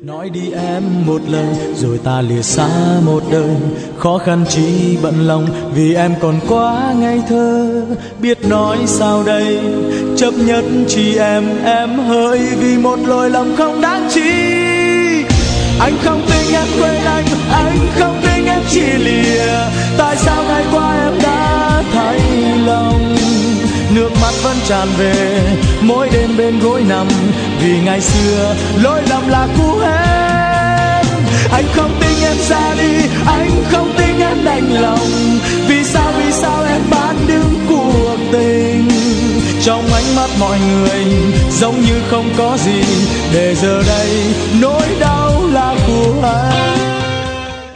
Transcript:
Nói đi em một lời rồi ta lìa xa một đời, khó khăn chi bận lòng vì em còn quá ngây thơ. Biết nói sao đây, chấp nhất chỉ em hỡi vì một lỗi lầm không đáng chi. Anh không tin em quên anh không tin em chia lìa. Tại sao ngày qua em đã thay lòng, nước mắt vẫn tràn về mỗi đêm bên gối nằm. Vì ngày xưa lỗi lầm là cũ hết. Anh không tin em ra đi, anh không tin em đành lòng. Vì sao em bán đứng cuộc tình. Trong ánh mắt mọi người giống như không có gì, để giờ đây nỗi đau là của anh.